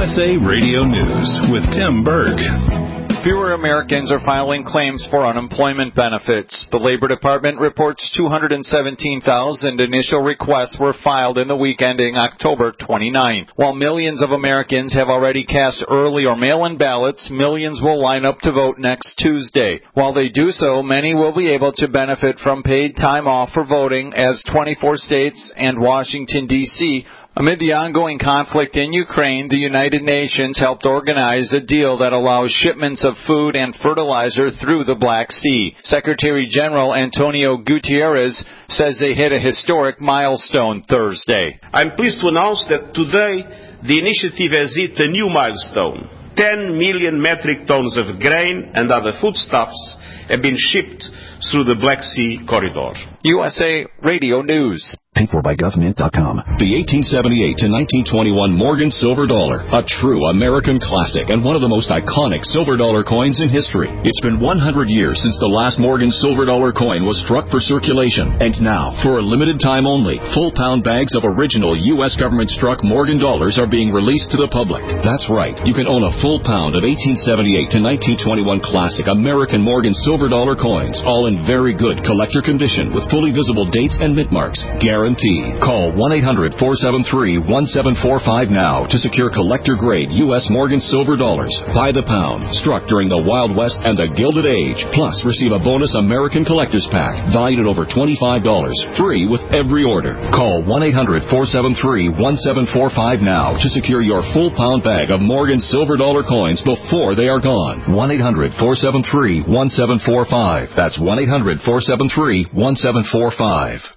USA Radio News with Tim Berg. Fewer Americans are filing claims for unemployment benefits. The Labor Department reports 217,000 initial requests were filed in the week ending October 29. While millions of Americans have already cast early or mail-in ballots, millions will line up to vote next Tuesday. While they do so, many will be able to benefit from paid time off for voting as 24 states and Washington, D.C. Amid the ongoing conflict in Ukraine, the United Nations helped organize a deal that allows shipments of food and fertilizer through the Black Sea. Secretary General Antonio Guterres says they hit a historic milestone Thursday. I'm pleased to announce that today the initiative has hit a new milestone. 10 million metric tons of grain and other foodstuffs have been shipped through the Black Sea corridor. USA Radio News. Paid for by government.com. The 1878 to 1921 Morgan Silver Dollar, a true American classic and one of the most iconic silver dollar coins in history. It's been 100 years since the last Morgan Silver Dollar coin was struck for circulation. And now, for a limited time only, full pound bags of original U.S. government-struck Morgan dollars are being released to the public. That's right. You can own a full pound of 1878 to 1921 classic American Morgan Silver Dollar coins, all in very good collector condition with fully visible dates and mint marks. Guaranteed. Call 1-800-473-1745 now to secure collector-grade U.S. Morgan Silver Dollars by the pound, struck during the Wild West and the Gilded Age. Plus, receive a bonus American Collector's Pack valued at over $25, free with every order. Call 1-800-473-1745 now to secure your full pound bag of Morgan Silver Dollar coins before they are gone. 1-800-473-1745. That's 1-800-473-1745.